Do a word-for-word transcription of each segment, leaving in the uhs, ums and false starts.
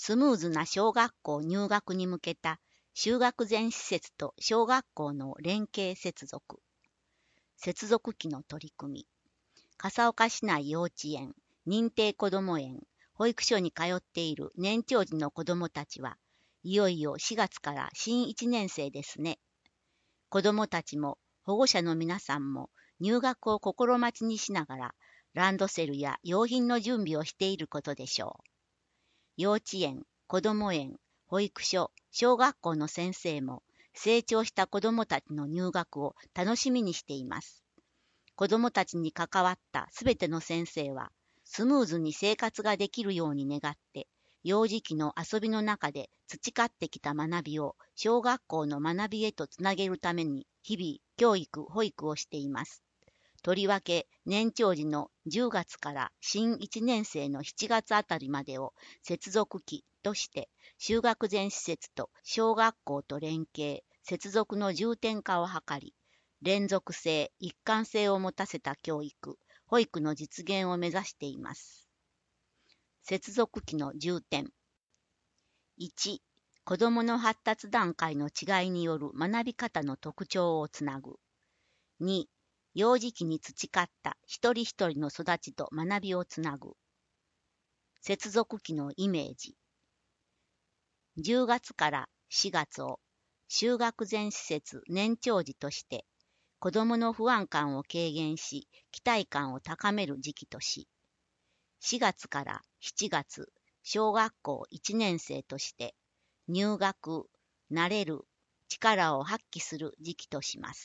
スムーズな小学校入学に向けた就学前施設と小学校の連携接続。接続期の取り組み。笠岡市内幼稚園、認定こども園、保育所に通っている年長児の子どもたちはいよいよしがつから新いちねん生ですね。子どもたちも保護者の皆さんも入学を心待ちにしながらランドセルや用品の準備をしていることでしょう。幼稚園、こども園、保育所、小学校の先生も成長した子どもたちの入学を楽しみにしています。子どもたちに関わったすべての先生はスムーズに生活ができるように願って幼児期の遊びの中で培ってきた学びを小学校の学びへとつなげるために日々教育・保育をしています。とりわけ年長児のじゅうがつから新いちねん生のしちがつあたりまでを接続期として就学前施設と小学校と連携、接続の重点化を図り、連続性、一貫性を持たせた教育、保育の実現を目指しています。接続期の重点。いち、子どもの発達段階の違いによる学び方の特徴をつなぐ。に、幼児期に培った一人一人の育ちと学びをつなぐ。接続期のイメージ。じゅうがつからしがつを就学前施設年長児として子どもの不安感を軽減し期待感を高める時期とし、しがつからしちがつ小学校いちねん生として入学、慣れる、力を発揮する時期とします。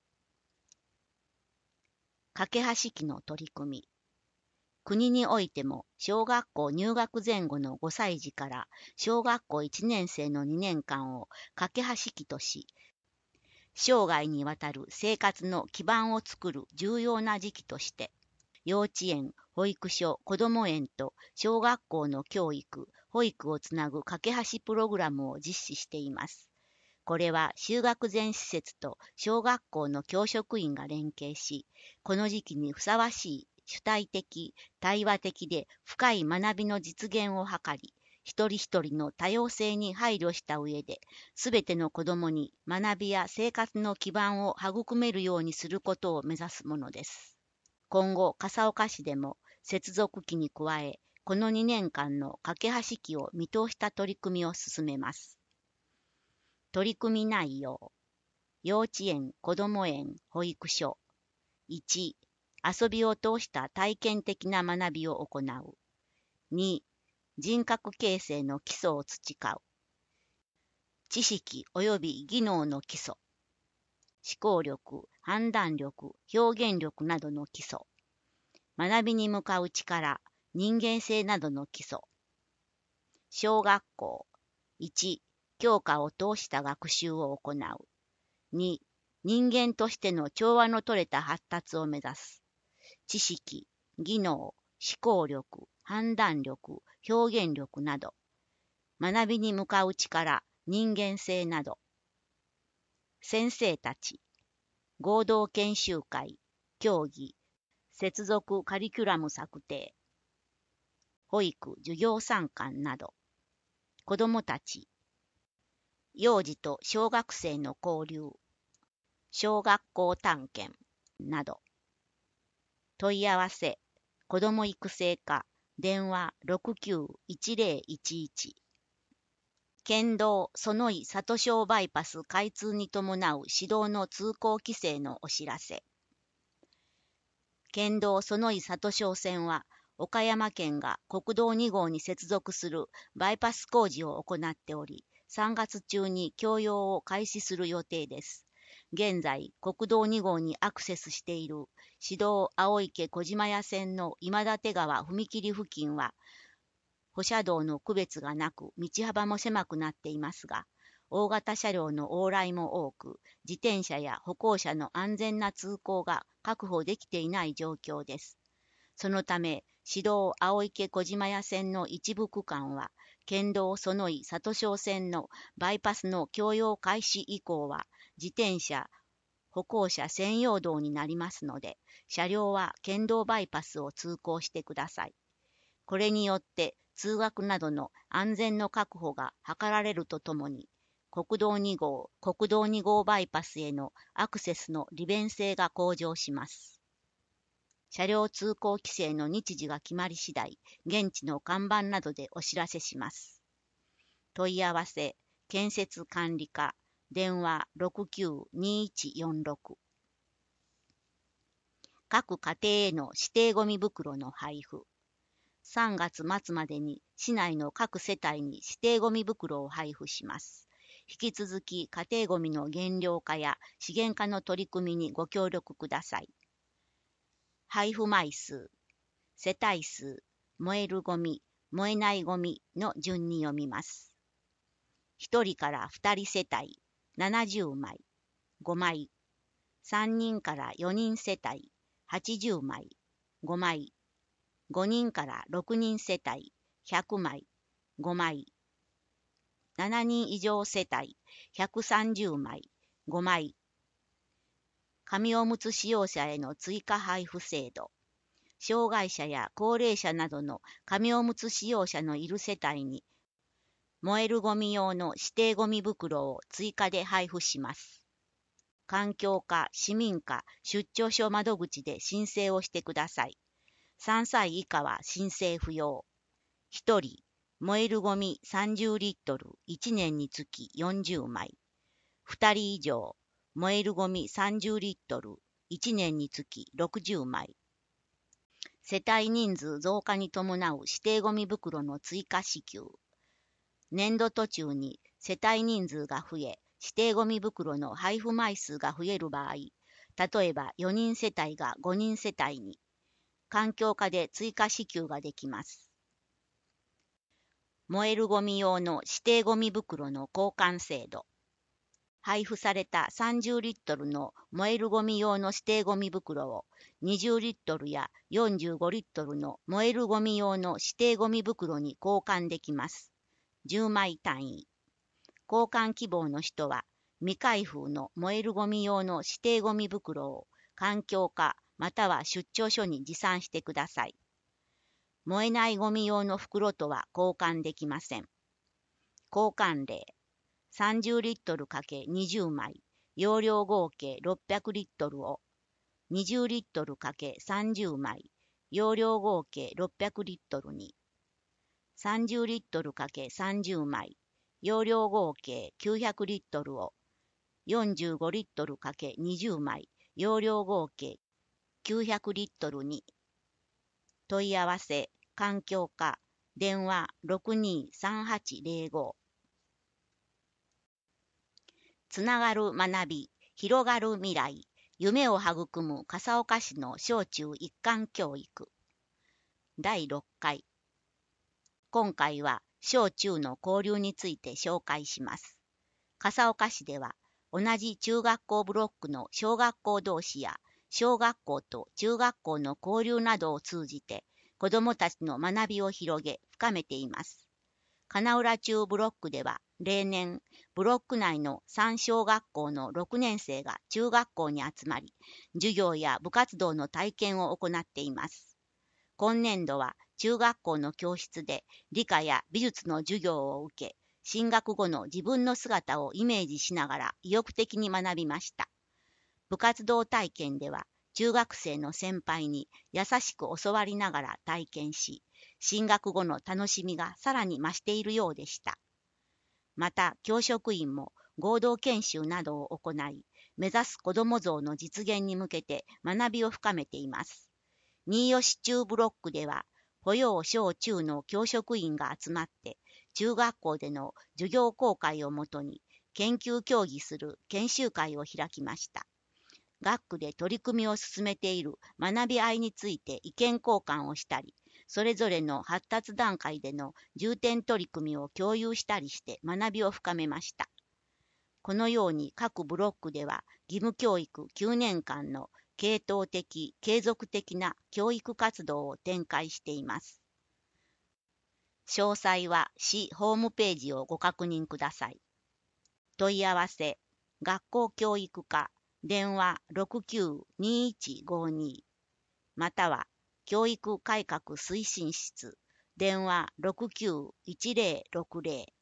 架け橋期の取り組み。国においても小学校入学前後のごさい児から小学校いちねん生のにねんかんを架け橋期とし、生涯にわたる生活の基盤を作る重要な時期として、幼稚園、保育所、こども園と小学校の教育、保育をつなぐ架け橋プログラムを実施しています。これは就学前施設と小学校の教職員が連携し、この時期にふさわしい主体的、対話的で深い学びの実現を図り、一人一人の多様性に配慮した上で、すべての子どもに学びや生活の基盤を育めるようにすることを目指すものです。今後、笠岡市でも接続期に加え、このにねんかんの架け橋期を見通した取り組みを進めます。取り組み内容。幼稚園、こども園、保育所。いち、遊びを通した体験的な学びを行う。に、人格形成の基礎を培う。知識及び技能の基礎。思考力、判断力、表現力などの基礎。学びに向かう力、人間性などの基礎。小学校。いち、教科を通した学習を行う。に、人間としての調和の取れた発達を目指す。知識、技能、思考力、判断力、表現力など。学びに向かう力、人間性など。先生たち。合同研修会、協議、接続カリキュラム策定。保育、授業参観など。子どもたち。幼児と小学生の交流、小学校探検など。問い合わせ、子ども育成課、電話 ろくきゅういちぜろいちいち。県道園井里小バイパス開通に伴う市道の通行規制のお知らせ。県道園井里小線は、岡山県が国道に号に接続するバイパス工事を行っており、さんがつ中に供用を開始する予定です。現在、国道に号にアクセスしている市道青池小島屋線の今立川踏切付近は、歩車道の区別がなく、道幅も狭くなっていますが、大型車両の往来も多く、自転車や歩行者の安全な通行が確保できていない状況です。そのため、市道青池小島屋線の一部区間は、県道園井里小線のバイパスの供用開始以降は、自転車、歩行者専用道になりますので、車両は県道バイパスを通行してください。これによって通学などの安全の確保が図られるとともに、国道に号、国道に号バイパスへのアクセスの利便性が向上します。車両通行規制の日時が決まり次第、現地の看板などでお知らせします。問い合わせ、建設管理課、電話 ろくきゅう にいちよんろく。各家庭への指定ゴミ袋の配布。さんがつ末までに市内の各世帯に指定ゴミ袋を配布します。引き続き家庭ゴミの減量化や資源化の取り組みにご協力ください。配布枚数、世帯数、燃えるゴミ、燃えないゴミの順に読みます。ひとりからふたり世帯、ななじゅうまい、ごまい。さんにんからよにん世帯、はちじゅうまい、ごまい。ごにんからろくにん世帯、ひゃくまい、ごまい。ななにん以上世帯、ひゃくさんじゅうまい、ごまい。紙おむつ使用者への追加配布制度。障害者や高齢者などの紙おむつ使用者のいる世帯に、燃えるゴミ用の指定ゴミ袋を追加で配布します。環境課、市民課、出張所窓口で申請をしてください。さんさい以下は申請不要。ひとり、燃えるゴミさんじゅうリットル、いちねんにつきよんじゅうまい。ふたり以上、燃えるゴミさんじゅうリットル、いちねんにつきろくじゅうまい。世帯人数増加に伴う指定ゴミ袋の追加支給。年度途中に世帯人数が増え、指定ゴミ袋の配布枚数が増える場合、例えばよにん世帯がごにん世帯に、環境課で追加支給ができます。燃えるゴミ用の指定ゴミ袋の交換制度。配布されたさんじゅうリットルの燃えるゴミ用の指定ゴミ袋をにじゅうリットルやよんじゅうごリットルの燃えるゴミ用の指定ゴミ袋に交換できます。じゅうまい単位。交換希望の人は未開封の燃えるゴミ用の指定ゴミ袋を環境課または出張所に持参してください。燃えないゴミ用の袋とは交換できません。交換例。さんじゅうリットル ×にじゅう 枚、容量合計ろっぴゃくリットルを、にじゅうリットル ×さんじゅう 枚、容量合計ろっぴゃくリットルに、さんじゅうリットル ×さんじゅう 枚、容量合計きゅうひゃくリットルを、よんじゅうごリットル ×にじゅう 枚、容量合計きゅうひゃくリットルに、問い合わせ、環境課、電話 ろくにーさんはちゼロご。つながる学び、広がる未来、夢を育む笠岡市の小中一貫教育。だいろっかい。今回は小中の交流について紹介します。笠岡市では、同じ中学校ブロックの小学校同士や、小学校と中学校の交流などを通じて、子どもたちの学びを広げ、深めています。金浦中ブロックでは、例年、ブロック内のさん小学校のろくねん生が中学校に集まり、授業や部活動の体験を行っています。今年度は中学校の教室で理科や美術の授業を受け、進学後の自分の姿をイメージしながら意欲的に学びました。部活動体験では、中学生の先輩に優しく教わりながら体験し、進学後の楽しみがさらに増しているようでした。また、教職員も合同研修などを行い、目指す子ども像の実現に向けて学びを深めています。新吉中ブロックでは、保養小中の教職員が集まって、中学校での授業公開をもとに、研究協議する研修会を開きました。学区で取り組みを進めている学び合いについて意見交換をしたり、それぞれの発達段階での重点取り組みを共有したりして学びを深めました。このように各ブロックでは義務教育きゅうねんかんの系統的、継続的な教育活動を展開しています。詳細は市ホームページをご確認ください。問い合わせ、学校教育課、電話 ろくきゅう にいちごに または教育改革推進室電話 ろくきゅういちぜろろくぜろ。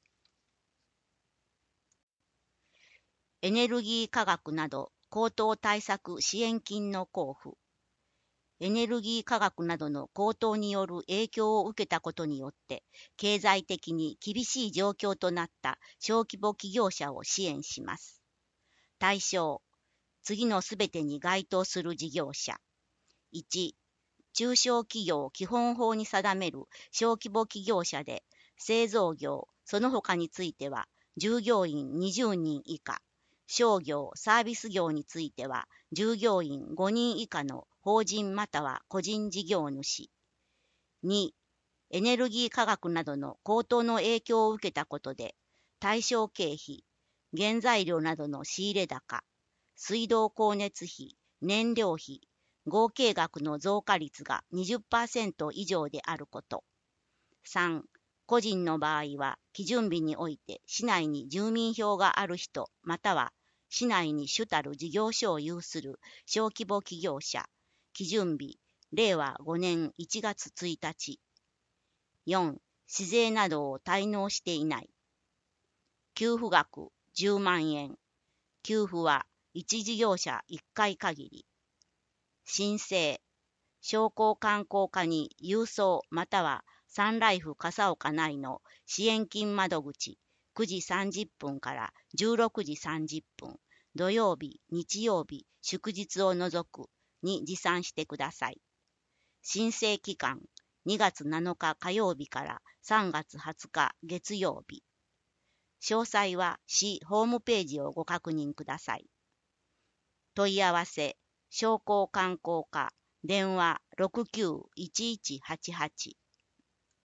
エネルギー価格など高騰対策支援金の交付。エネルギー価格などの高騰による影響を受けたことによって、経済的に厳しい状況となった小規模企業者を支援します。対象、次のすべてに該当する事業者。いち、中小企業基本法に定める小規模企業者で、製造業、その他については、従業員にじゅうにん以下、商業・サービス業については、従業員ごにん以下の法人または個人事業主。に、エネルギー価格などの高騰の影響を受けたことで、対象経費、原材料などの仕入れ高、水道光熱費、燃料費、合計額の増加率が にじゅっパーセント 以上であること。さん、個人の場合は、基準日において市内に住民票がある人、または市内に主たる事業所を有する小規模企業者、基準日、れいわごねんいちがつついたち。よん、市税などを滞納していない。給付額じゅうまんえん。給付はいち事業者いっかい限り。申請、商工観光課に郵送またはサンライフ笠岡内の支援金窓口くじさんじゅっぷんからじゅうろくじさんじゅっぷん、土曜日、日曜日、祝日を除くに持参してください。申請期間、にがつなのか火曜日からさんがつはつか月曜日。詳細は市ホームページをご確認ください。問い合わせ、商工観光課、電話 ろくきゅういちいちはちはち。